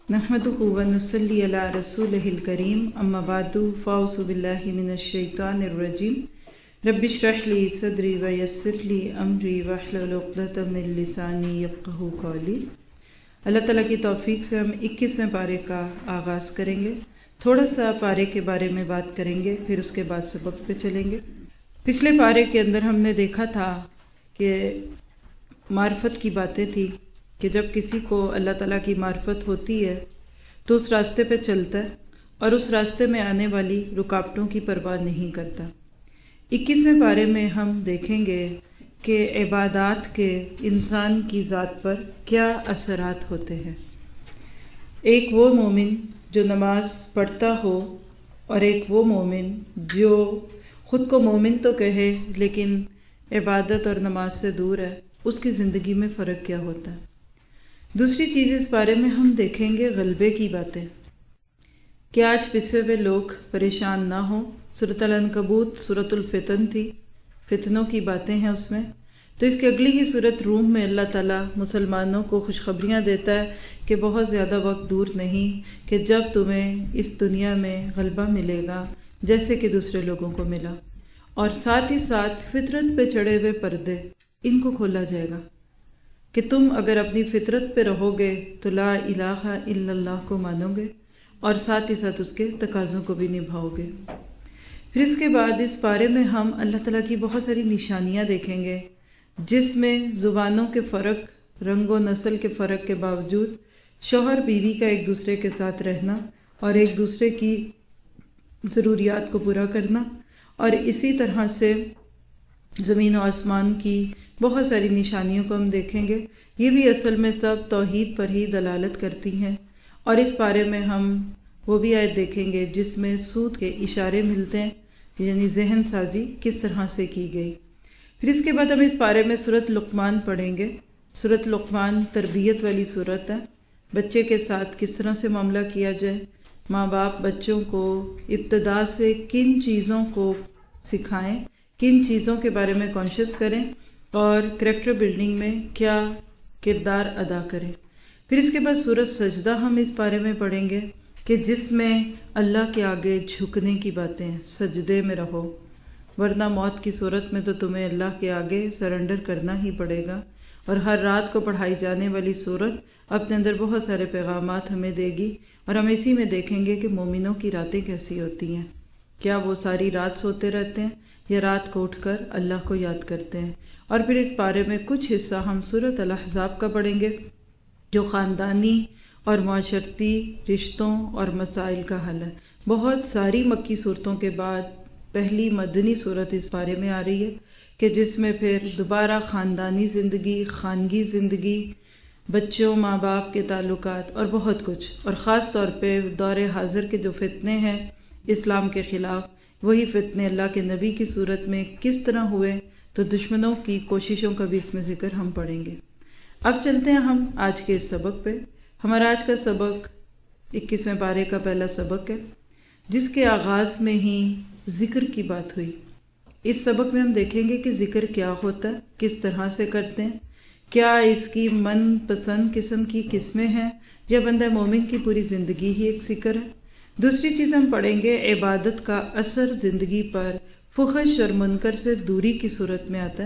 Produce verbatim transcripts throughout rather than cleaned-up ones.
नहमदुहु व नुसल्ली अला रसूलिहिल करीम अम्मा बादु फ़ाउज़ु बिल्लाहि मिनश शैतानिर रजीम रब्बि इश्रह ली सदरी व यस्सिर ली अमरी वहलुल उक़दतम मिन लिसानी यफ़क़हू क़ौली। अल्लाह ताला की तौफीक से हम इक्कीसवें पारे का आगाज़ करेंगे। थोड़ा सा पारे के बारे में बात करेंगे, फिर उसके बाद सबक पे चलेंगे। पिछले पारे के अंदर हमने देखा था कि मार्फत की बातें थी कि जब किसी को अल्लाह ताला की मार्फत होती है तो उस रास्ते पे चलता है और उस रास्ते में आने वाली रुकावटों की परवाह नहीं करता। इक्कीसवें पारे में हम देखेंगे कि इबादत के इंसान की ज़ात पर क्या असरात होते हैं। एक वो मोमिन जो नमाज पढ़ता हो और एक वो मोमिन जो खुद को मोमिन तो कहे लेकिन इबादत और नमाज से दूर है, उसकी ज़िंदगी में फ़र्क क्या होता है। दूसरी चीज़ इस बारे में हम देखेंगे गलबे की बातें कि आज पिछे हुए लोग परेशान ना हो। सूरत अल-अनकबूत सूरतुल फितन थी, फितनों की बातें हैं उसमें। तो इसकी अगली ही सूरत रूम में अल्लाह ताला मुसलमानों को खुशखबरियाँ देता है कि बहुत ज़्यादा वक्त दूर नहीं कि जब तुम्हें इस दुनिया में गलबा मिलेगा जैसे कि दूसरे लोगों को मिला, और साथ ही साथ फितरत पे चढ़े हुए पर्दे इनको खोला जाएगा कि तुम अगर अपनी फितरत पे रहोगे तो ला इलाहा इल्लल्लाह को मानोगे और साथ ही साथ उसके तकाज़ों को भी निभाओगे। फिर इसके बाद इस बारे में हम अल्लाह ताला की बहुत सारी निशानियाँ देखेंगे जिसमें ज़ुबानों के फ़र्क, रंग व नस्ल के फ़र्क के बावजूद शौहर बीवी का एक दूसरे के साथ रहना और एक दूसरे की ज़रूरियात को पूरा करना, और इसी तरह से ज़मीन और आसमान की बहुत सारी निशानियों को हम देखेंगे। ये भी असल में सब तौहीद पर ही दलालत करती हैं। और इस बारे में हम वो भी आयत देखेंगे जिसमें सूद के इशारे मिलते हैं, यानी जहन साजी किस तरह से की गई। फिर इसके बाद हम इस बारे में सूरत लुक़मान पढ़ेंगे। सूरत लुक़मान तरबियत वाली सूरत है। बच्चे के साथ किस तरह से मामला किया जाए, माँ बाप बच्चों को इब्तदा से किन चीज़ों को सिखाएं, किन चीज़ों के बारे में कॉन्शियस करें और कैरेक्टर बिल्डिंग में क्या किरदार अदा करें। फिर इसके बाद सूरत सजदा हम इस बारे में पढ़ेंगे कि जिसमें अल्लाह के आगे झुकने की बातें हैं। सजदे में रहो वरना मौत की सूरत में तो तुम्हें अल्लाह के आगे सरेंडर करना ही पड़ेगा। और हर रात को पढ़ाई जाने वाली सूरत अपने अंदर बहुत सारे पैगामात हमें देगी और हम इसी में देखेंगे कि मोमिनों की रातें कैसी होती हैं। क्या वो सारी रात सोते रहते हैं या रात को उठकर अल्लाह को याद करते हैं। और फिर इस बारे में कुछ हिस्सा हम सूरत अल-अहज़ाब का पढ़ेंगे जो ख़ानदानी और माशरती रिश्तों और मसाइल का हल है। बहुत सारी मक्की सूरतों के बाद पहली मदनी सूरत इस बारे में आ रही है कि जिसमें फिर दोबारा ख़ानदानी ज़िंदगी, खानगी ज़िंदगी, बच्चों माँ बाप के ताल्लुकात और बहुत कुछ, और ख़ास तौर पे दौरे हाजिर के जो फितने हैं इस्लाम के ख़िलाफ़, वही फितने अल्लाह के नबी की सूरत में किस तरह हुए, तो दुश्मनों की कोशिशों का भी इसमें जिक्र हम पढ़ेंगे। अब चलते हैं हम आज के इस सबक पे। हमारा आज का सबक इक्कीसवें पारे का पहला सबक है जिसके आगाज़ में ही जिक्र की बात हुई। इस सबक में हम देखेंगे कि जिक्र क्या होता है, किस तरह से करते हैं, क्या इसकी मन पसंद किस्म की किस्में हैं या बंदा मोमिन की पूरी ज़िंदगी ही एक जिक्र है। दूसरी चीज़ हम पढ़ेंगे इबादत का असर ज़िंदगी पर फुहश और मुनकर से दूरी की सूरत में आता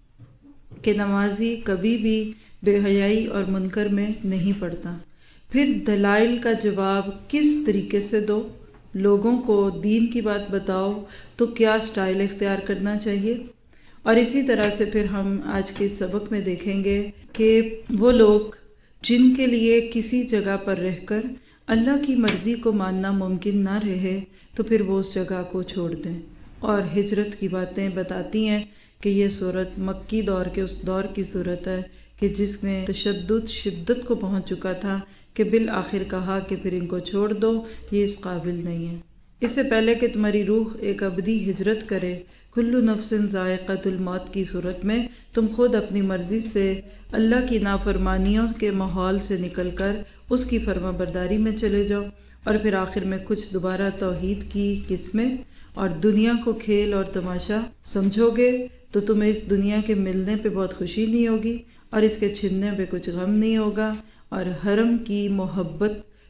है कि नमाजी कभी भी बेहयाई और मुनकर में नहीं पड़ता। फिर दलाइल का जवाब किस तरीके से दो, लोगों को दीन की बात बताओ तो क्या स्टाइल इख्तियार करना चाहिए। और इसी तरह से फिर हम आज के सबक में देखेंगे कि वो लोग जिनके लिए किसी जगह पर रहकर अल्लाह की मर्ज़ी को मानना मुमकिन ना रहे तो फिर वो उस जगह को छोड़ दें। और हिजरत की बातें बताती हैं कि ये सूरत मक्की दौर के उस दौर की सूरत है कि जिसमें तशद्दुद शिद्दत को पहुंच चुका था कि बिल आखिर कहा कि फिर इनको छोड़ दो, ये इस काबिल नहीं है। इससे पहले कि तुम्हारी रूह एक अबदी हिजरत करे, कुल्लु नफ्सिन ज़ायक़तुल मौत की सूरत में तुम खुद अपनी मर्जी से अल्लाह की नाफरमानियों के माहौल से निकलकर उसकी फर्माबरदारी में चले जाओ। और फिर आखिर में कुछ दोबारा तौहीद की किस्में और दुनिया को खेल और तमाशा समझोगे तो तुम्हें इस दुनिया के मिलने पे बहुत खुशी नहीं होगी और इसके छिनने पे कुछ गम नहीं होगा। और हरम की मोहब्बत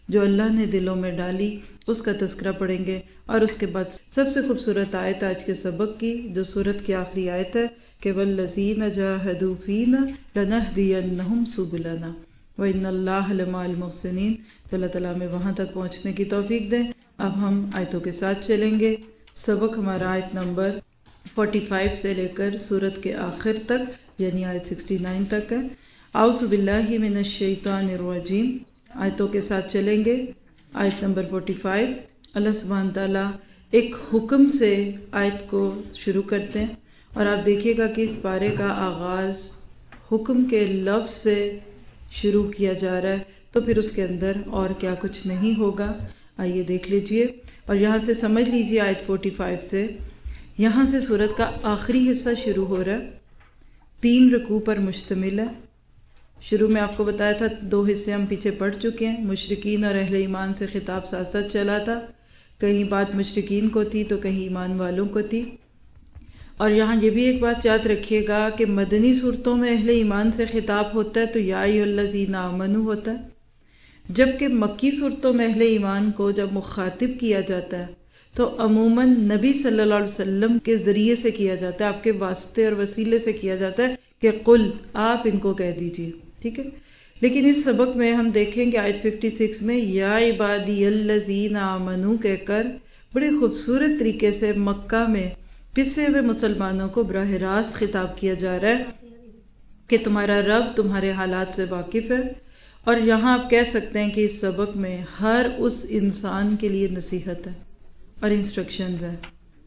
جو اللہ نے دلوں میں ڈالی اس کا تذکرہ پڑھیں گے، اور اس کے بعد سب سے خوبصورت آیت آج کے سبق کی جو سورت کی آخری آیت ہے کہ وَالَّذِينَ جَاهَدُوا فِينَا لَنَهْدِيَنَّهُمْ سُبُلَنَا وَإِنَّ اللَّهَ لَمَعَ الْمُحْسِنِينَ۔ تو اللہ تعالیٰ ہمیں وہاں تک پہنچنے کی توفیق دیں۔ اب ہم آیتوں کے ساتھ چلیں گے۔ سبق ہمارا آیت نمبر پینتالیس سے لے کر سورت کے آخر تک یعنی آیت اناسی تک ہے۔ اعوذ باللہ من الشیطان الرجیم، آیتوں کے ساتھ چلیں گے۔ آیت نمبر پینتالیس، اللہ سبحانہ تعالیٰ ایک حکم سے آیت کو شروع کرتے ہیں، اور آپ دیکھیے گا کہ اس پارے کا آغاز حکم کے لفظ سے شروع کیا جا رہا ہے، تو پھر اس کے اندر اور کیا کچھ نہیں ہوگا، آئیے دیکھ لیجئے اور یہاں سے سمجھ لیجئے۔ آیت پینتالیس سے یہاں سے سورت کا آخری حصہ شروع ہو رہا ہے، تین رکوع پر مشتمل ہے۔ شروع میں آپ کو بتایا تھا دو حصے ہم پیچھے پڑھ چکے ہیں، مشرکین اور اہل ایمان سے خطاب ساتھ ساتھ چلا تھا، کہیں بات مشرکین کو تھی تو کہیں ایمان والوں کو تھی۔ اور یہاں یہ بھی ایک بات یاد رکھیے گا کہ مدنی صورتوں میں اہل ایمان سے خطاب ہوتا ہے تو یا ایھا الذین آمنوا ہوتا ہے، جبکہ مکی صورتوں میں اہل ایمان کو جب مخاطب کیا جاتا ہے تو عموماً نبی صلی اللہ علیہ وسلم کے ذریعے سے کیا جاتا ہے، آپ کے واسطے اور وسیلے سے کیا جاتا ہے کہ قل، آپ ان کو کہہ دیجئے، ٹھیک ہے۔ لیکن اس سبق میں ہم دیکھیں کہ آیت چھپن میں یا عبادی الذین آمنوا کہہ کر بڑے خوبصورت طریقے سے مکہ میں پسے ہوئے مسلمانوں کو براہ راست خطاب کیا جا رہا ہے کہ تمہارا رب تمہارے حالات سے واقف ہے۔ اور یہاں آپ کہہ سکتے ہیں کہ اس سبق میں ہر اس انسان کے لیے نصیحت ہے اور انسٹرکشنز ہیں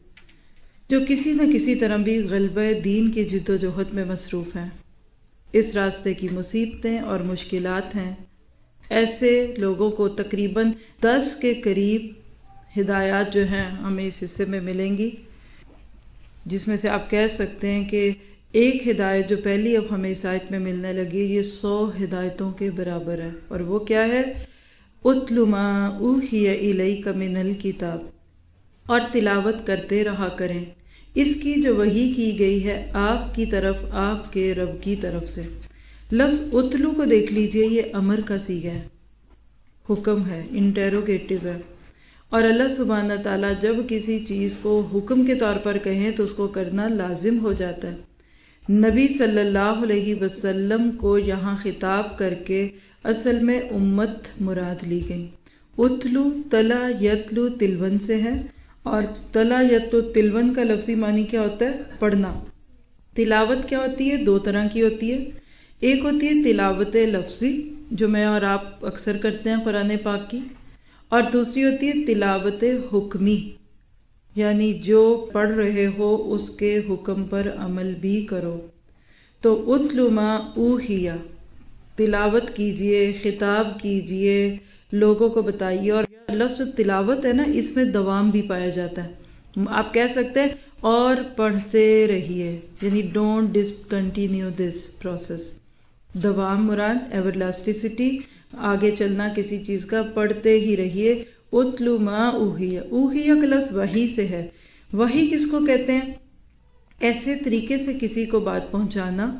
جو کسی نہ کسی طرح بھی غلبہ دین کی جد و جہد میں مصروف ہیں۔ اس راستے کی مصیبتیں اور مشکلات ہیں، ایسے لوگوں کو تقریباً دس کے قریب ہدایات جو ہیں ہمیں اس حصے میں ملیں گی، جس میں سے آپ کہہ سکتے ہیں کہ ایک ہدایت جو پہلی اب ہمیں اس آیت میں ملنے لگی یہ سو ہدایتوں کے برابر ہے، اور وہ کیا ہے؟ اُتْلُ مَا أُوحِیَ إِلَیْکَ مِنَ الْکِتَابِ، اور تلاوت کرتے رہا کریں اس کی جو وحی کی گئی ہے آپ کی طرف آپ کے رب کی طرف سے۔ لفظ اتلو کو دیکھ لیجئے، یہ امر کا صیغہ ہے، حکم ہے، انٹیروگیٹو ہے، اور اللہ سبحانہ تعالیٰ جب کسی چیز کو حکم کے طور پر کہیں تو اس کو کرنا لازم ہو جاتا ہے۔ نبی صلی اللہ علیہ وسلم کو یہاں خطاب کر کے اصل میں امت مراد لی گئی۔ اتلو تلا یتلو تلون سے ہے، اور تلا یتلو تلون کا لفظی معنی کیا ہوتا ہے؟ پڑھنا۔ تلاوت کیا ہوتی ہے؟ دو طرح کی ہوتی ہے، ایک ہوتی ہے تلاوت لفظی جو میں اور آپ اکثر کرتے ہیں قرآن پاک کی، اور دوسری ہوتی ہے تلاوت حکمی، یعنی جو پڑھ رہے ہو اس کے حکم پر عمل بھی کرو۔ تو اتلو ما اوحیا، تلاوت کیجئے، خطاب کیجئے، لوگوں کو بتائیے، اور لفظ تلاوت ہے نا اس میں دوام بھی پایا جاتا ہے۔ آپ کہہ سکتے ہیں اور پڑھتے رہیے، یعنی ڈونٹ ڈسکنٹینیو دس پروسیس۔ دوام مراد ایور لاسٹیسٹی، آگے چلنا کسی چیز کا، پڑھتے ہی رہیے۔ اتلو ما اوحیا، اوحیا کا لفظ وحی سے ہے۔ وحی کس کو کہتے ہیں؟ ایسے طریقے سے کسی کو بات پہنچانا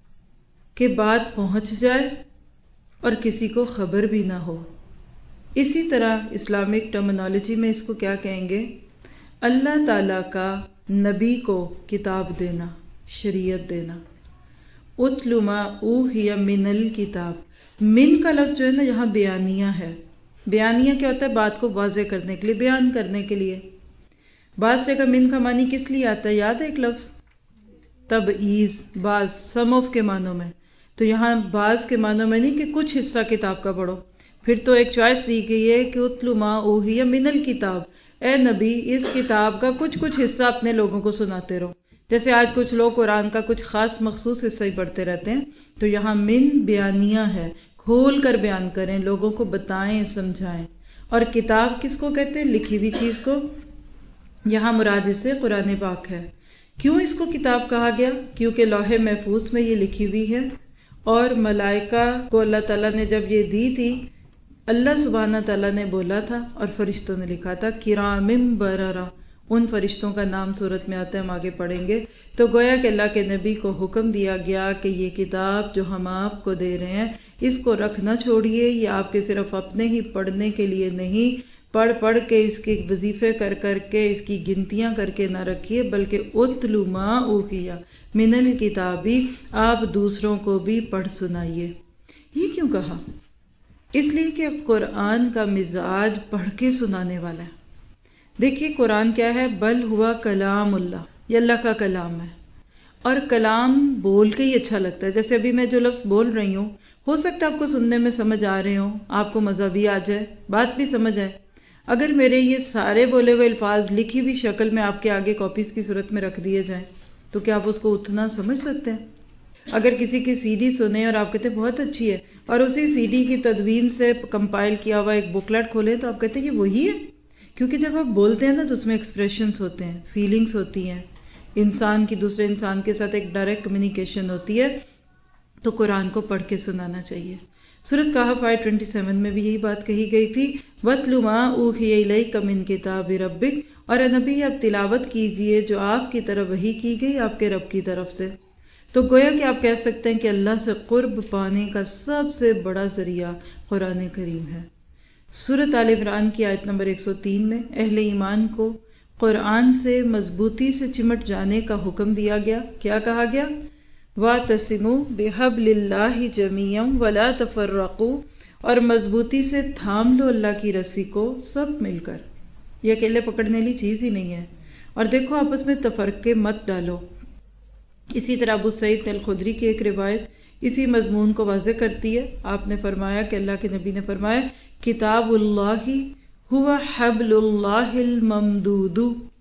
کہ بات پہنچ جائے اور کسی کو خبر بھی نہ ہو۔ اسی طرح اسلامک ٹرمنالوجی میں اس کو کیا کہیں گے؟ اللہ تعالیٰ کا نبی کو کتاب دینا، شریعت دینا۔ اتلو ما اوحی من الکتاب، من کا لفظ جو ہے نا یہاں بیانیہ ہے۔ بیانیہ کیا ہوتا ہے؟ بات کو واضح کرنے کے لیے، بیان کرنے کے لیے۔ بعض جگہ من کا معنی کس لیے آتا ہے؟ یاد ہے ایک لفظ تبعیض، بعض، سم آف کے معنوں میں، تو یہاں بعض کے معنوں میں نہیں کہ کچھ حصہ کتاب کا پڑھو، پھر تو ایک چوائس دی گئی ہے کہ اتلو ما اوحی من الکتاب، اے نبی اس کتاب کا کچھ کچھ حصہ اپنے لوگوں کو سناتے رہو۔ جیسے آج کچھ لوگ قرآن کا کچھ خاص مخصوص حصہ ہی پڑھتے رہتے ہیں، تو یہاں من بیانیہ ہے، کھول کر بیان کریں، لوگوں کو بتائیں، سمجھائیں۔ اور کتاب کس کو کہتے ہیں؟ لکھی ہوئی چیز کو، یہاں مراد اس سے قرآن پاک ہے۔ کیوں اس کو کتاب کہا گیا؟ کیونکہ لوح محفوظ میں یہ لکھی ہوئی ہے، اور ملائکہ کو اللہ تعالیٰ نے جب یہ دی تھی، اللہ سبحانہ تعالیٰ نے بولا تھا اور فرشتوں نے لکھا تھا کرام بررہ، ان فرشتوں کا نام صورت میں آتا ہے، ہم آگے پڑھیں گے۔ تو گویا کہ اللہ کے نبی کو حکم دیا گیا کہ یہ کتاب جو ہم آپ کو دے رہے ہیں اس کو رکھنا چھوڑیے، یہ آپ کے صرف اپنے ہی پڑھنے کے لیے نہیں، پڑھ پڑھ کے اس کے وظیفے کر کر کے اس کی گنتیاں کر کے نہ رکھیے، بلکہ اتلو ما اوحی من الکتابی، آپ دوسروں کو بھی پڑھ سنائیے۔ یہ کیوں کہا؟ اس لیے کہ قرآن کا مزاج پڑھ کے سنانے والا ہے۔ دیکھیے قرآن کیا ہے؟ بل ہوا کلام اللہ، یہ اللہ کا کلام ہے، اور کلام بول کے ہی اچھا لگتا ہے۔ جیسے ابھی میں جو لفظ بول رہی ہوں ہو سکتا ہے آپ کو سننے میں سمجھ آ رہے ہوں، آپ کو مزہ بھی آ جائے، بات بھی سمجھ آئے۔ اگر میرے یہ سارے بولے ہوئے الفاظ لکھی ہوئی شکل میں آپ کے آگے کاپیز کی صورت میں رکھ دیے جائیں تو کیا آپ اس کو اتنا سمجھ سکتے ہیں؟ اگر کسی کی سی ڈی سنیں اور آپ کہتے ہیں بہت اچھی ہے، اور اسی سی ڈی کی تدوین سے کمپائل کیا ہوا ایک بکلیٹ کھولیں تو آپ کہتے ہیں یہ وہی ہے، کیونکہ جب آپ بولتے ہیں نا تو اس میں ایکسپریشنز ہوتے ہیں، فیلنگز ہوتی ہیں، انسان کی دوسرے انسان کے ساتھ ایک ڈائریکٹ کمیونیکیشن ہوتی ہے۔ تو قرآن کو پڑھ کے سنانا چاہیے۔ سورۃ کہف آیت سیونتیس میں بھی یہی بات کہی گئی تھی، وَاتْلُ مَا أُوحِيَ إِلَيْكَ مِن كِتَابِ رَبِّكَ، اور اے نبی آپ تلاوت کیجئے جو آپ کی طرف وحی کی گئی آپ کے رب کی طرف سے۔ تو گویا کہ آپ کہہ سکتے ہیں کہ اللہ سے قرب پانے کا سب سے بڑا ذریعہ قرآن کریم ہے۔ سورۃ آل عمران کی آیت نمبر ایک سو تین میں اہل ایمان کو قرآن سے مضبوطی سے چمٹ جانے کا حکم دیا گیا۔ کیا کہا گیا؟ وَاعْتَصِمُوا بِحَبْلِ اللَّهِ جَمِيعًا وَلَا تَفَرَّقُوا، اور مضبوطی سے تھام لو اللہ کی رسی کو سب مل کر، یہ اکیلے پکڑنے والی چیز ہی نہیں ہے، اور دیکھو آپس میں تفرقے مت ڈالو۔ اسی طرح ابو سعید الخدری کی ایک روایت اسی مضمون کو واضح کرتی ہے۔ آپ نے فرمایا کہ اللہ کے نبی نے فرمایا کتاب اللہ ہوا حبل اللہ الممدود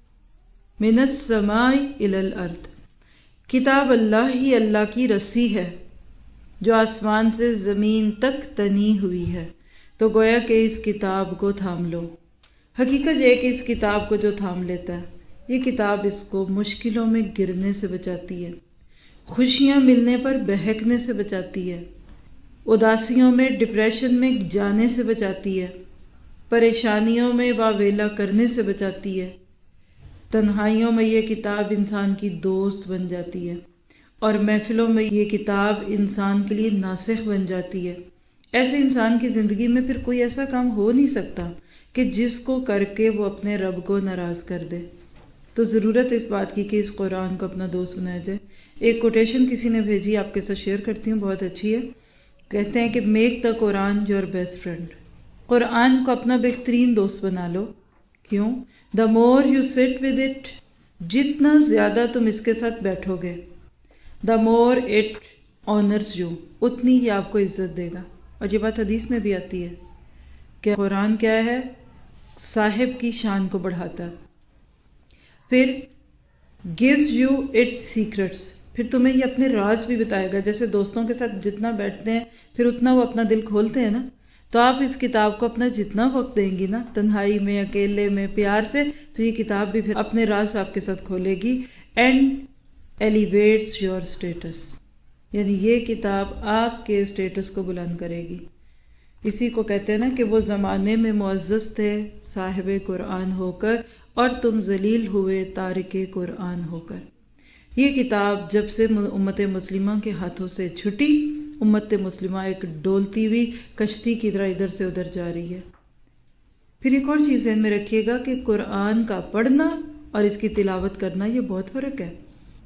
من السماء الی الارض، کتاب اللہ ہی اللہ کی رسی ہے جو آسمان سے زمین تک تنی ہوئی ہے۔ تو گویا کہ اس کتاب کو تھام لو۔ حقیقت یہ ہے کہ اس کتاب کو جو تھام لیتا ہے یہ کتاب اس کو مشکلوں میں گرنے سے بچاتی ہے، خوشیاں ملنے پر بہکنے سے بچاتی ہے، اداسیوں میں ڈپریشن میں جانے سے بچاتی ہے، پریشانیوں میں واویلا کرنے سے بچاتی ہے، تنہائیوں میں یہ کتاب انسان کی دوست بن جاتی ہے، اور محفلوں میں یہ کتاب انسان کے لیے ناصح بن جاتی ہے۔ ایسے انسان کی زندگی میں پھر کوئی ایسا کام ہو نہیں سکتا کہ جس کو کر کے وہ اپنے رب کو ناراض کر دے۔ تو ضرورت اس بات کی کہ اس قرآن کو اپنا دوست بنایا جائے۔ ایک کوٹیشن کسی نے بھیجی، آپ کے ساتھ شیئر کرتی ہوں، بہت اچھی ہے۔ کہتے ہیں کہ make the Quran your best friend, Quran کو اپنا بہترین دوست بنا لو۔ کیوں؟ The more you sit with it, جتنا زیادہ تم اس کے ساتھ بیٹھو گے، the more it honours you, اتنی ہی آپ کو عزت دے گا۔ اور یہ بات حدیث میں بھی آتی ہے کہ قرآن کیا ہے؟ صاحب کی شان کو بڑھاتا ہے۔ پھر gives you its secrets، پھر تمہیں یہ اپنے راز بھی بتائے گا۔ جیسے دوستوں کے ساتھ جتنا بیٹھتے ہیں پھر اتنا وہ اپنا دل کھولتے ہیں نا، تو آپ اس کتاب کو اپنا جتنا وقت دیں گی نا، تنہائی میں، اکیلے میں، پیار سے، تو یہ کتاب بھی پھر اپنے راز آپ کے ساتھ کھولے گی۔ اینڈ ایلیویٹس یور اسٹیٹس، یعنی یہ کتاب آپ کے اسٹیٹس کو بلند کرے گی۔ اسی کو کہتے ہیں نا کہ وہ زمانے میں معزز تھے صاحب قرآن ہو کر، اور تم ذلیل ہوئے تارک قرآن ہو کر۔ یہ کتاب جب سے امت مسلمہ کے ہاتھوں سے چھٹی، امت مسلمہ ایک ڈولتی ہوئی کشتی کی طرح ادھر سے ادھر جا رہی ہے۔ پھر ایک اور چیز ذہن میں رکھیے گا کہ قرآن کا پڑھنا اور اس کی تلاوت کرنا یہ بہت فرق ہے۔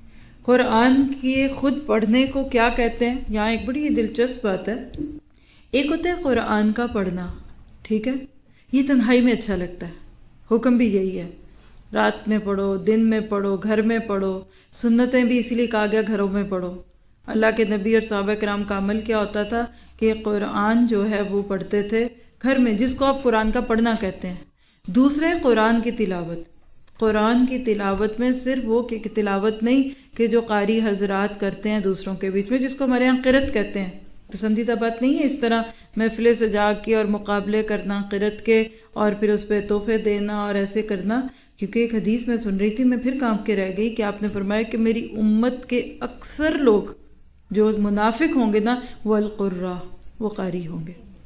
قرآن کے خود پڑھنے کو کیا کہتے ہیں؟ یہاں ایک بڑی دلچسپ بات ہے۔ ایک ہوتا ہے قرآن کا پڑھنا، ٹھیک ہے، یہ تنہائی میں اچھا لگتا ہے، حکم بھی یہی ہے، رات میں پڑھو، دن میں پڑھو، گھر میں پڑھو، سنتیں بھی اسی لیے کہا گیا گھروں میں پڑھو۔ اللہ کے نبی اور صحابہ کرام کا عمل کیا ہوتا تھا کہ قرآن جو ہے وہ پڑھتے تھے گھر میں، جس کو آپ قرآن کا پڑھنا کہتے ہیں۔ دوسرے قرآن کی تلاوت، قرآن کی تلاوت میں صرف وہ کہ تلاوت نہیں کہ جو قاری حضرات کرتے ہیں دوسروں کے بیچ میں، جس کو ہمارے یہاں قرأت کہتے ہیں، پسندیدہ بات نہیں ہے اس طرح محفلیں سجا کے اور مقابلے کرنا قرأت کے، اور پھر اس پہ تحفے دینا اور ایسے کرنا۔ کیونکہ ایک حدیث میں سن رہی تھی، میں پھر کانپ کے رہ گئی کہ آپ نے فرمایا کہ میری امت کے اکثر لوگ جو منافق ہوں گے نا، وہ القراء، وہ قاری ہوں گے۔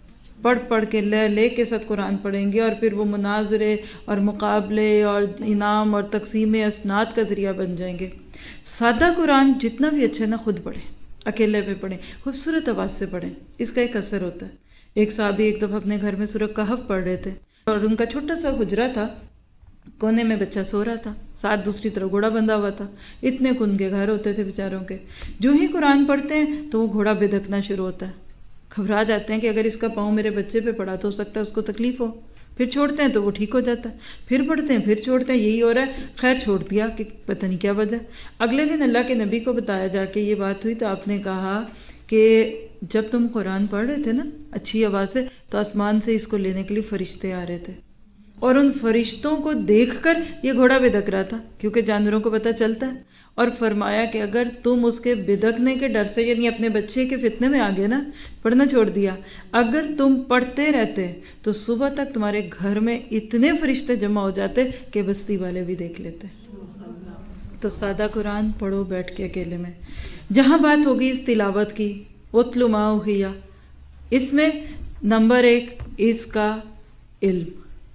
پڑھ پڑھ کے لے لے کے ساتھ قرآن پڑھیں گے، اور پھر وہ مناظرے اور مقابلے اور انعام اور تقسیم اسناد کا ذریعہ بن جائیں گے۔ سادہ قرآن جتنا بھی اچھا نہ خود پڑھیں، اکیلے پہ پڑھیں، خوبصورت آواز سے پڑھیں، اس کا ایک اثر ہوتا ہے۔ ایک صحابی ایک دفعہ اپنے گھر میں سورہ کہف پڑھ رہے تھے، اور ان کا چھوٹا سا حجرہ تھا، کونے میں بچہ سو رہا تھا، ساتھ دوسری طرف گھوڑا بندھا ہوا تھا، اتنے کن کے گھر ہوتے تھے بیچاروں کے۔ جو ہی قرآن پڑھتے ہیں تو وہ گھوڑا بدکنا شروع ہوتا ہے، گھبرا جاتے ہیں کہ اگر اس کا پاؤں میرے بچے پہ پڑا تو ہو سکتا ہے اس کو تکلیف ہو، پھر چھوڑتے ہیں تو وہ ٹھیک ہو جاتا ہے، پھر پڑھتے ہیں پھر چھوڑتے ہیں، یہی ہو رہا ہے، خیر چھوڑ دیا کہ پتہ نہیں کیا وجہ۔ اگلے دن اللہ کے نبی کو بتایا جا کے یہ بات ہوئی تو آپ نے کہا کہ جب تم قرآن پڑھ رہے تھے نا اچھی آواز سے، تو آسمان سے اس کو لینے کے لیے فرشتے آ رہے تھے، اور ان فرشتوں کو دیکھ کر یہ گھوڑا بدک رہا تھا، کیونکہ جانوروں کو پتہ چلتا ہے۔ اور فرمایا کہ اگر تم اس کے بدکنے کے ڈر سے، یعنی اپنے بچے کے فتنے میں آگے نا، پڑھنا چھوڑ دیا، اگر تم پڑھتے رہتے تو صبح تک تمہارے گھر میں اتنے فرشتے جمع ہو جاتے کہ بستی والے بھی دیکھ لیتے۔ تو سادہ قرآن پڑھو بیٹھ کے اکیلے میں۔ جہاں بات ہوگی اس تلاوت کی، اتل ما اوحی، اس میں نمبر ایک اس کا علم،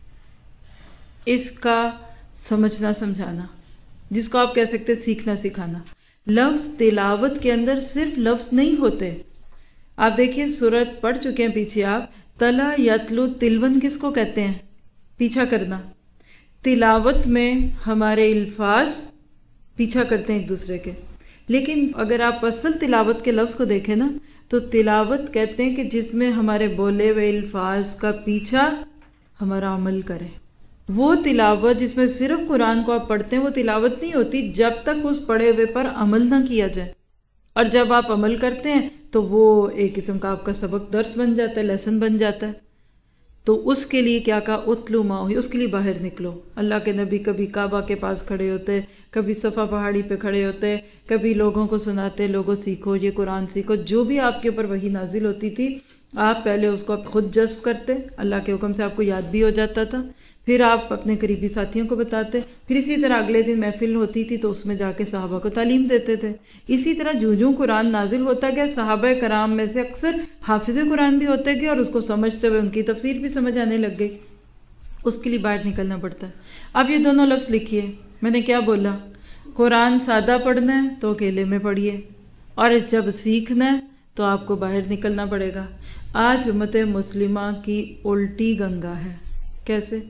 اس کا سمجھنا سمجھانا، جس کو آپ کہہ سکتے سیکھنا سکھانا۔ لفظ تلاوت کے اندر صرف لفظ نہیں ہوتے۔ آپ دیکھیے سورت پڑھ چکے ہیں پیچھے آپ، تلا یتلو، تلون کس کو کہتے ہیں؟ پیچھا کرنا۔ تلاوت میں ہمارے الفاظ پیچھا کرتے ہیں ایک دوسرے کے، لیکن اگر آپ اصل تلاوت کے لفظ کو دیکھیں نا تو تلاوت کہتے ہیں کہ جس میں ہمارے بولے ہوئے الفاظ کا پیچھا ہمارا عمل کرے۔ وہ تلاوت جس میں صرف قرآن کو آپ پڑھتے ہیں وہ تلاوت نہیں ہوتی جب تک اس پڑھے ہوئے پر عمل نہ کیا جائے، اور جب آپ عمل کرتے ہیں تو وہ ایک قسم کا آپ کا سبق درس بن جاتا ہے، لیسن بن جاتا ہے۔ تو اس کے لیے کیا کہا؟ اتلو ما اوحی، اس کے لیے باہر نکلو۔ اللہ کے نبی کبھی کعبہ کے پاس کھڑے ہوتے، کبھی صفا پہاڑی پہ کھڑے ہوتے، کبھی لوگوں کو سناتے، لوگوں سیکھو یہ قرآن سیکھو۔ جو بھی آپ کے اوپر وحی نازل ہوتی تھی آپ پہلے اس کو خود جذب کرتے، اللہ کے حکم سے آپ کو یاد بھی ہو جاتا تھا، پھر آپ اپنے قریبی ساتھیوں کو بتاتے، پھر اسی طرح اگلے دن محفل ہوتی تھی تو اس میں جا کے صحابہ کو تعلیم دیتے تھے۔ اسی طرح جو جو قرآن نازل ہوتا گیا صحابہ کرام میں سے اکثر حافظ قرآن بھی ہوتے گئے، اور اس کو سمجھتے ہوئے ان کی تفسیر بھی سمجھ آنے لگ گئی۔ اس کے لیے باہر نکلنا پڑتا ہے۔ اب یہ دونوں لفظ لکھیے، میں نے کیا بولا؟ قرآن سادہ پڑھنا ہے تو اکیلے میں پڑھیے، اور جب سیکھنا ہے تو آپ کو باہر نکلنا پڑے گا۔ آج امت مسلمہ کی الٹی گنگا ہے۔ کیسے؟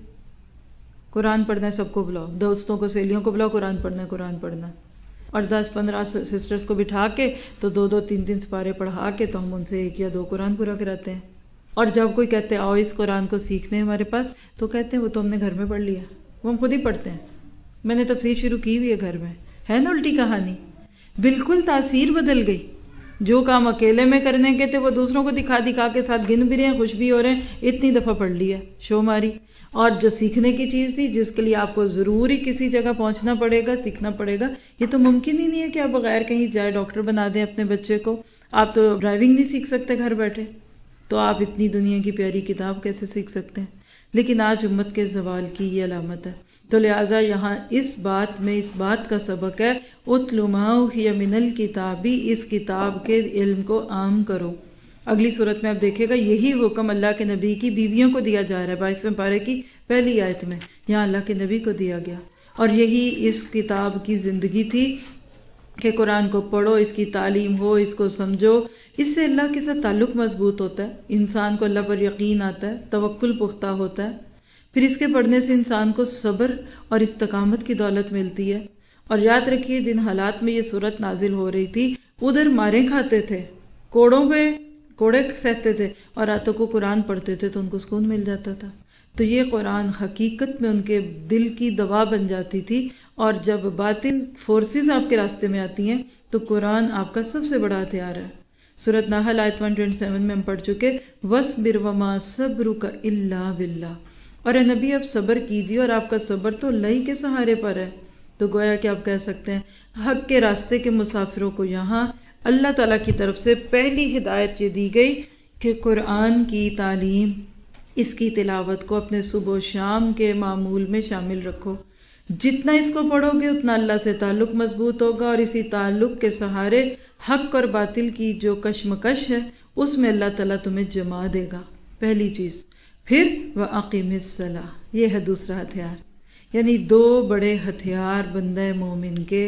قرآن پڑھنا ہے سب کو بلاؤ، دوستوں کو سہیلیوں کو بلاؤ، قرآن پڑھنا ہے قرآن پڑھنا ہے، اور دس پندرہ سسٹرز کو بٹھا کے تو دو دو تین تین سپارے پڑھا کے تو ہم ان سے ایک یا دو قرآن پورا کراتے ہیں۔ اور جب کوئی کہتے ہیں آؤ اس قرآن کو سیکھنے ہمارے پاس، تو کہتے ہیں وہ تو ہم نے گھر میں پڑھ لیا، وہ ہم خود ہی پڑھتے ہیں، میں نے تفسیر شروع کی ہوئی ہے گھر میں۔ ہے نا الٹی کہانی؟ بالکل تاثیر بدل گئی۔ جو کام اکیلے میں کرنے کے تھے وہ دوسروں کو دکھا دکھا کے ساتھ گن بھی رہے ہیں، خوش بھی ہو رہے ہیں، اتنی دفعہ پڑھ لیا، شو ماری۔ اور جو سیکھنے کی چیز تھی جس کے لیے آپ کو ضروری کسی جگہ پہنچنا پڑے گا، سیکھنا پڑے گا، یہ تو ممکن ہی نہیں ہے کہ آپ بغیر کہیں جائے ڈاکٹر بنا دیں اپنے بچے کو۔ آپ تو ڈرائیونگ نہیں سیکھ سکتے گھر بیٹھے، تو آپ اتنی دنیا کی پیاری کتاب کیسے سیکھ سکتے ہیں؟ لیکن آج امت کے زوال کی یہ علامت ہے۔ تو لہٰذا یہاں اس بات میں اس بات کا سبق ہے، اتل ما اوحی من الکتاب، اس کتاب کے علم کو عام کرو۔ اگلی صورت میں آپ دیکھے گا یہی حکم اللہ کے نبی کی بیویوں کو دیا جا رہا ہے، بائیسویں پارے کی پہلی آیت میں یہاں اللہ کے نبی کو دیا گیا، اور یہی اس کتاب کی زندگی تھی کہ قرآن کو پڑھو، اس کی تعلیم ہو، اس کو سمجھو۔ اس سے اللہ کے ساتھ تعلق مضبوط ہوتا ہے، انسان کو اللہ پر یقین آتا ہے، توکل پختہ ہوتا ہے، پھر اس کے پڑھنے سے انسان کو صبر اور استقامت کی دولت ملتی ہے۔ اور یاد رکھیے جن حالات میں یہ صورت نازل ہو رہی تھی ادھر مارے کھاتے تھے، کوڑوں پہ کوڑے سہتے تھے، اور راتوں کو قرآن پڑھتے تھے تو ان کو سکون مل جاتا تھا۔ تو یہ قرآن حقیقت میں ان کے دل کی دوا بن جاتی تھی، اور جب باطل فورسز آپ کے راستے میں آتی ہیں تو قرآن آپ کا سب سے بڑا ہتھیار ہے۔ سورۃ نحل آیت ایک سو ستائیس میں ہم پڑھ چکے، وَاصْبِرْ وَمَا صَبْرُكَ إِلَّا بِاللَّهِ، اور اے نبی اب صبر کیجیے، اور آپ کا صبر تو اللہ کے سہارے پر ہے۔ تو گویا کہ آپ کہہ سکتے ہیں حق کے راستے کے مسافروں کو یہاں اللہ تعالیٰ کی طرف سے پہلی ہدایت یہ دی گئی کہ قرآن کی تعلیم، اس کی تلاوت کو اپنے صبح و شام کے معمول میں شامل رکھو۔ جتنا اس کو پڑھو گے اتنا اللہ سے تعلق مضبوط ہوگا، اور اسی تعلق کے سہارے حق اور باطل کی جو کشمکش ہے اس میں اللہ تعالیٰ تمہیں جما دے گا۔ پہلی چیز. پھر وَأَقِمِ الصَّلَاةَ، یہ ہے دوسرا ہتھیار. یعنی دو بڑے ہتھیار بندہ مومن کے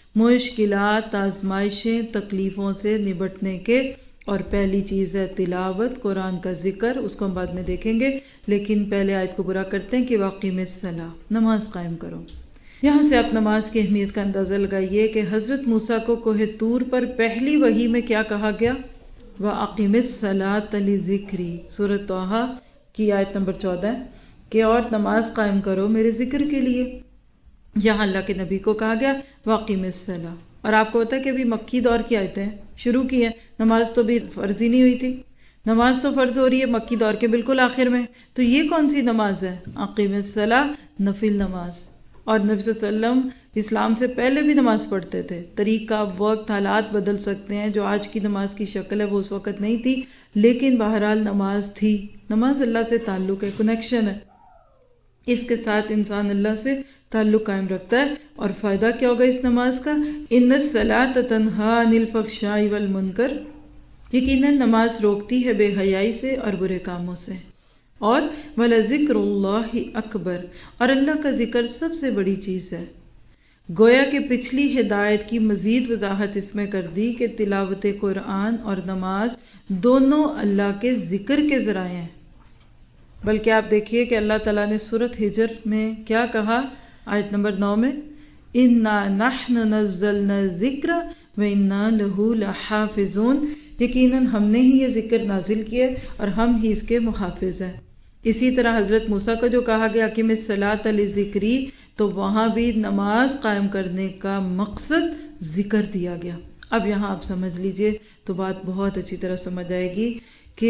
مشکلات، آزمائشیں، تکلیفوں سے نبٹنے کے. اور پہلی چیز ہے تلاوت، قرآن کا ذکر، اس کو ہم بعد میں دیکھیں گے، لیکن پہلے آیت کو پورا کرتے ہیں کہ وَأَقِمِ الصَّلَاةَ، نماز قائم کرو. یہاں سے آپ نماز کی اہمیت کا اندازہ لگائیے کہ حضرت موسیٰ کو کوہ طور پر پہلی وحی میں کیا کہا گیا؟ وَأَقِمِ الصَّلَاةَ لِذِكْرِي، سورۃ طٰہٰ کی آیت نمبر چودہ، کہ اور نماز قائم کرو میرے ذکر کے لیے. یہاں اللہ کے نبی کو کہا گیا وَأَقِمِ الصَّلَاةَ. اور آپ کو پتا ہے کہ ابھی مکی دور کی آیتیں شروع کی ہیں، نماز تو بھی فرض ہی نہیں ہوئی تھی. نماز تو فرض ہو رہی ہے مکی دور کے بالکل آخر میں. تو یہ کون سی نماز ہے؟ اقیم الصلاۃ، نفل نماز. اور نبی صلی اللہ علیہ وسلم اسلام سے پہلے بھی نماز پڑھتے تھے. طریقہ، وقت، حالات بدل سکتے ہیں. جو آج کی نماز کی شکل ہے وہ اس وقت نہیں تھی، لیکن بہرحال نماز تھی. نماز اللہ سے تعلق ہے، کنیکشن ہے. اس کے ساتھ انسان اللہ سے تعلق قائم رکھتا ہے. اور فائدہ کیا ہوگا اس نماز کا؟ ان الصلاۃ تنہی عن الفحشاء والمنکر، یقیناً نماز روکتی ہے بے حیائی سے اور برے کاموں سے. اور وَلَذِكْرُ اللَّهِ اکبر، اور اللہ کا ذکر سب سے بڑی چیز ہے. گویا کہ پچھلی ہدایت کی مزید وضاحت اس میں کر دی کہ تلاوت قرآن اور نماز دونوں اللہ کے ذکر کے ذرائع ہیں. بلکہ آپ دیکھیے کہ اللہ تعالیٰ نے سورۃ ہجر میں کیا کہا آیت نمبر نو میں؟ اِنَّا نَحْنُ نَزَّلْنَا الذِّكْرَ وَإِنَّا لَهُ لَحَافِظُونَ، یقیناً ہم نے ہی یہ ذکر نازل کیا اور ہم ہی اس کے محافظ ہیں. اسی طرح حضرت موسیٰ کو جو کہا گیا اقیم الصلاۃ لذکری، تو وہاں بھی نماز قائم کرنے کا مقصد ذکر دیا گیا. اب یہاں آپ سمجھ لیجئے تو بات بہت اچھی طرح سمجھ آئے گی کہ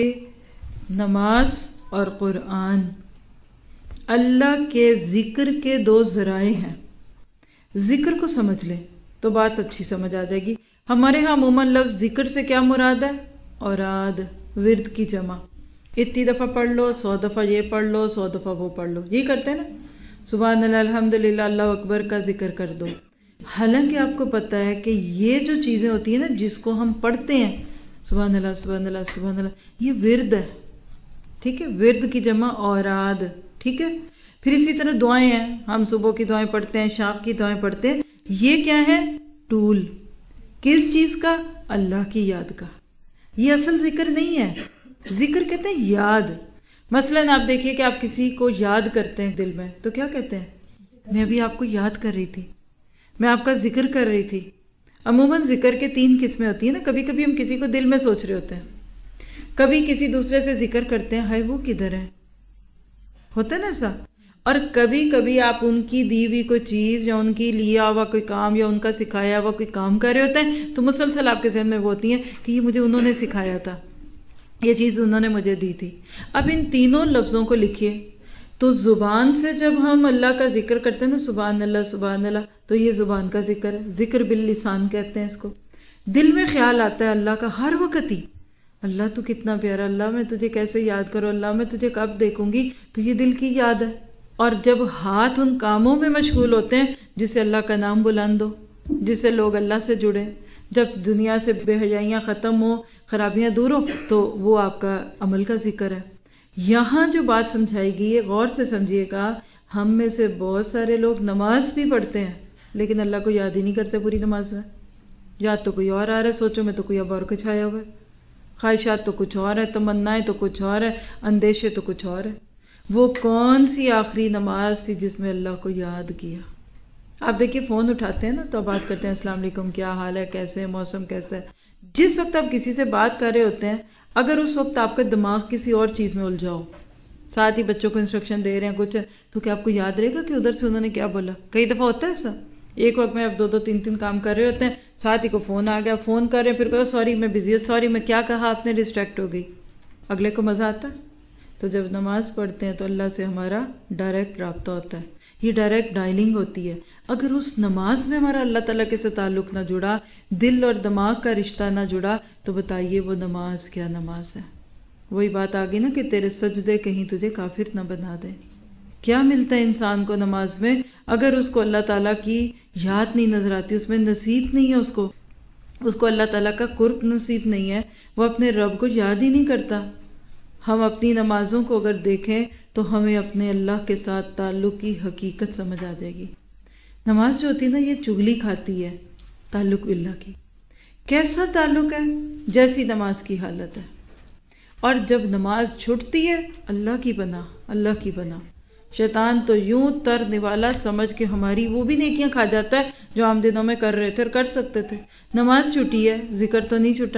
نماز اور قرآن اللہ کے ذکر کے دو ذرائع ہیں. ذکر کو سمجھ لیں تو بات اچھی سمجھ آ جائے گی. ہمارے ہاں عموماً لفظ ذکر سے کیا مراد ہے؟ اوراد، ورد کی جمع. اتنی دفعہ پڑھ لو، سو دفعہ یہ پڑھ لو، سو دفعہ وہ پڑھ لو، یہی کرتے ہیں نا. سبحان اللہ، الحمدللہ، اللہ اکبر کا ذکر کر دو. حالانکہ آپ کو پتہ ہے کہ یہ جو چیزیں ہوتی ہیں نا جس کو ہم پڑھتے ہیں، سبحان اللہ سبحان اللہ سبحان اللہ، یہ ورد ہے. ٹھیک ہے، ورد کی جمع اوراد. ٹھیک ہے. پھر اسی طرح دعائیں ہیں، ہم صبح کی دعائیں پڑھتے ہیں، شام کی دعائیں پڑھتے ہیں. یہ کیا ہے؟ ٹول. کس چیز کا؟ اللہ کی یاد کا. یہ اصل ذکر نہیں ہے. ذکر کہتے ہیں یاد. مثلاً آپ دیکھیے کہ آپ کسی کو یاد کرتے ہیں دل میں تو کیا کہتے ہیں؟ میں بھی آپ کو یاد کر رہی تھی، میں آپ کا ذکر کر رہی تھی. عموماً ذکر کے تین قسمیں ہوتی ہیں نا. کبھی کبھی ہم کسی کو دل میں سوچ رہے ہوتے ہیں، کبھی کسی دوسرے سے ذکر کرتے ہیں، ہائے وہ کدھر ہے، ہوتا ہے نا ایسا. اور کبھی کبھی آپ ان کی دی ہوئی کوئی چیز یا ان کی لیا ہوا کوئی کام یا ان کا سکھایا ہوا کوئی کام کر رہے ہوتے ہیں تو مسلسل آپ کے ذہن میں وہ ہوتی ہیں کہ یہ مجھے انہوں نے سکھایا تھا، یہ چیز انہوں نے مجھے دی تھی. اب ان تینوں لفظوں کو لکھیے تو زبان سے جب ہم اللہ کا ذکر کرتے ہیں نا، سبحان اللہ سبحان اللہ، تو یہ زبان کا ذکر ہے، ذکر باللسان کہتے ہیں اس کو. دل میں خیال آتا ہے اللہ کا ہر وقت ہی، اللہ تو کتنا پیارا، اللہ میں تجھے کیسے یاد کروں، اللہ میں تجھے کب دیکھوں گی، تو یہ دل کی یاد ہے. اور جب ہاتھ ان کاموں میں مشغول ہوتے ہیں جس سے اللہ کا نام بلند ہو، جس سے لوگ اللہ سے جڑے، جب دنیا سے بے حیائیاں ختم ہو، خرابیاں دور ہو، تو وہ آپ کا عمل کا ذکر ہے. یہاں جو بات سمجھائی گئی ہے غور سے سمجھیے گا. ہم میں سے بہت سارے لوگ نماز بھی پڑھتے ہیں لیکن اللہ کو یاد ہی نہیں کرتے پوری نماز میں. یاد تو کوئی اور آ رہا ہے، سوچوں میں تو کوئی اب اور کچھ آیا ہوا ہے، خواہشات تو کچھ اور ہے، تمنائیں تو کچھ اور ہے، اندیشے تو کچھ اور ہے. وہ کون سی آخری نماز تھی جس میں اللہ کو یاد کیا؟ آپ دیکھیے فون اٹھاتے ہیں نا تو بات کرتے ہیں، السلام علیکم، کیا حال ہے، کیسے ہیں، موسم کیسا ہے. جس وقت آپ کسی سے بات کر رہے ہوتے ہیں، اگر اس وقت آپ کا دماغ کسی اور چیز میں الجھا ہو، ساتھ ہی بچوں کو انسٹرکشن دے رہے ہیں کچھ، تو کیا آپ کو یاد رہے گا کہ ادھر سے انہوں نے کیا بولا؟ کئی دفعہ ہوتا ہے ایسا، ایک وقت میں آپ دو دو تین تین کام کر رہے ہوتے ہیں، ساتھ ہی کو فون آ گیا، فون کر رہے ہیں، پھر کہو سوری میں بزی ہوں، سوری میں کیا کہا آپ نے، ڈسٹریکٹ ہو گئی. اگلے کو مزہ آتا ہے. تو جب نماز پڑھتے ہیں تو اللہ سے ہمارا ڈائریکٹ رابطہ ہوتا ہے، یہ ڈائریکٹ ڈائلنگ ہوتی ہے. اگر اس نماز میں ہمارا اللہ تعالیٰ کے سے تعلق نہ جڑا، دل اور دماغ کا رشتہ نہ جڑا، تو بتائیے وہ نماز کیا نماز ہے؟ وہی بات آگئی نا کہ تیرے سجدے کہیں تجھے کافر نہ بنا دے. کیا ملتا ہے انسان کو نماز میں اگر اس کو اللہ تعالیٰ کی یاد نہیں نظر آتی، اس میں نصیب نہیں ہے، اس کو اس کو اللہ تعالیٰ کا قرب نصیب نہیں ہے، وہ اپنے رب کو یاد ہی نہیں کرتا. ہم اپنی نمازوں کو اگر دیکھیں تو ہمیں اپنے اللہ کے ساتھ تعلق کی حقیقت سمجھ آ جائے گی۔ نماز جو ہوتی ہے نا، یہ چغلی کھاتی ہے تعلق باللہ کی۔ کیسا تعلق ہے؟ جیسی نماز کی حالت ہے، اور جب نماز چھٹتی ہے اللہ کی پناہ، اللہ کی پناہ۔ شیطان تو یوں تر نوالا سمجھ کے ہماری وہ بھی نیکیاں کھا جاتا ہے جو عام دنوں میں کر رہے تھے اور کر سکتے تھے۔ نماز چھٹی ہے، ذکر تو نہیں چھٹا،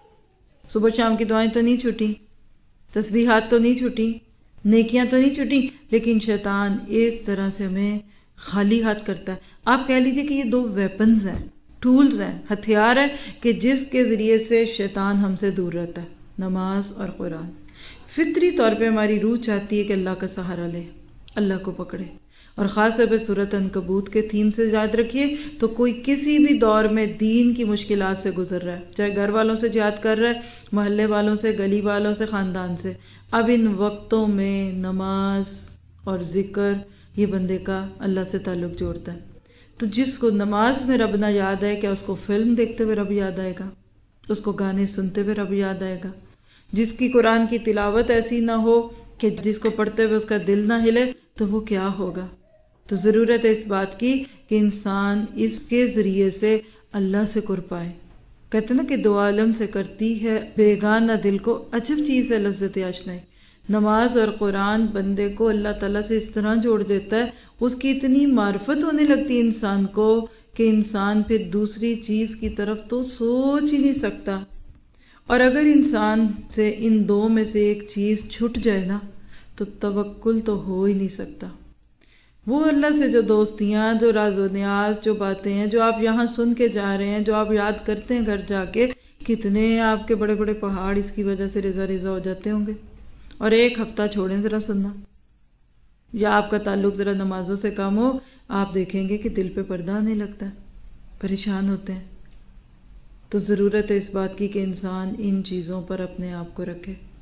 صبح شام کی دعائیں تو نہیں چھٹی، تسبیحات تو نہیں چھٹی، نیکیاں تو نہیں چھٹی، لیکن شیطان اس طرح سے ہمیں خالی ہاتھ کرتا ہے۔ آپ کہہ لیجئے کہ یہ دو ویپنز ہیں، ٹولز ہیں، ہتھیار ہیں کہ جس کے ذریعے سے شیطان ہم سے دور رہتا ہے، نماز اور قرآن۔ فطری طور پہ ہماری روح چاہتی ہے کہ اللہ کا سہارا لے، اللہ کو پکڑے، اور خاص طور پہ سورۃ عنکبوت کے تھیم سے یاد رکھیے تو کوئی کسی بھی دور میں دین کی مشکلات سے گزر رہا ہے، چاہے گھر والوں سے جہاد کر رہا ہے، محلے والوں سے، گلی والوں سے، خاندان سے، اب ان وقتوں میں نماز اور ذکر یہ بندے کا اللہ سے تعلق جوڑتا ہے۔ تو جس کو نماز میں رب نہ یاد آئے، کیا اس کو فلم دیکھتے ہوئے رب یاد آئے گا؟ اس کو گانے سنتے ہوئے رب یاد آئے گا؟ جس کی قرآن کی تلاوت ایسی نہ ہو کہ جس کو پڑھتے ہوئے اس کا دل نہ ہلے تو وہ کیا ہوگا؟ تو ضرورت ہے اس بات کی کہ انسان اس کے ذریعے سے اللہ سے قرب پائے۔ کہتے ہیں نا کہ دو عالم سے کرتی ہے بیگانہ دل کو عجب چیز ہے لذت آشنائی۔ نماز اور قرآن بندے کو اللہ تعالیٰ سے اس طرح جوڑ دیتا ہے، اس کی اتنی معرفت ہونے لگتی ہے انسان کو کہ انسان پھر دوسری چیز کی طرف تو سوچ ہی نہیں سکتا۔ اور اگر انسان سے ان دو میں سے ایک چیز چھٹ جائے نا تو توکل تو ہو ہی نہیں سکتا۔ وہ اللہ سے جو دوستیاں، جو راز و نیاز، جو باتیں ہیں جو آپ یہاں سن کے جا رہے ہیں، جو آپ یاد کرتے ہیں گھر جا کے، کتنے آپ کے بڑے بڑے پہاڑ اس کی وجہ سے ریزہ ریزہ ہو جاتے ہوں گے۔ اور ایک ہفتہ چھوڑیں ذرا سننا، یا آپ کا تعلق ذرا نمازوں سے کم ہو، آپ دیکھیں گے کہ دل پہ پردہ آنے لگتا ہے، پریشان ہوتے ہیں۔ تو ضرورت ہے اس بات کی کہ انسان ان چیزوں پر اپنے آپ کو رکھے۔